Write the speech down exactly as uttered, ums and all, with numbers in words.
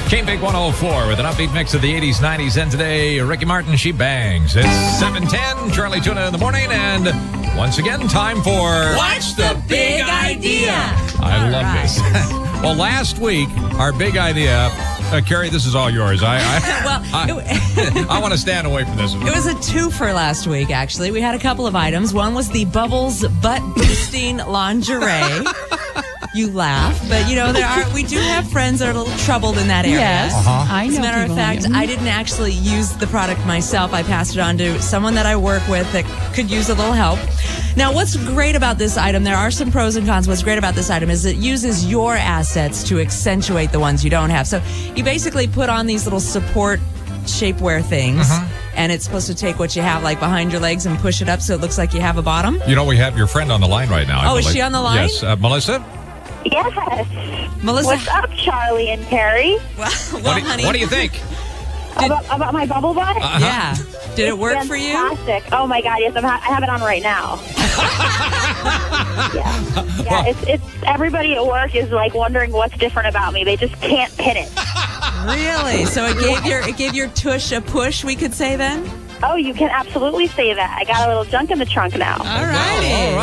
King Big one oh four with an upbeat mix of the eighties, nineties, and today, Ricky Martin, She Bangs. It's seven ten, Charlie Tuna in the morning, and once again, time for... What's the Big Idea? I All love right. this. Well, last week, our big idea... Uh, Carrie, this is all yours. I I, Well, I, I want to stand away from this. It was a twofer last week, actually. We had a couple of items. One was the Bubbles butt boosting lingerie. You laugh, but you know there are. We do have friends that are a little troubled in that area. Yes, Uh-huh. I know. As a matter of people fact, like it. I didn't actually use the product myself. I passed it on to someone that I work with that could use a little help. Now, what's great about this item, there are some pros and cons. What's great about this item is it uses your assets to accentuate the ones you don't have. So you basically put on these little support shapewear things, and it's supposed to take what you have like behind your legs and push it up so it looks like you have a bottom. You know, we have your friend on the line right now. I Oh, is believe. she on the line? Yes. Uh, Melissa? Yes. Melissa, What's up, Charlie and Carrie? well, well What do, honey, what do you think? About, about my bubble butt? yeah. Did it work It's for you? Fantastic. Oh my God, yes, I'm ha- I have it on right now. yeah, yeah. It's it's everybody at work is like wondering what's different about me. They just can't pin it. Really? So it gave your it gave your tush a push, we could say then? Oh, you can absolutely say that. I got a little junk in the trunk now. All righty. All right.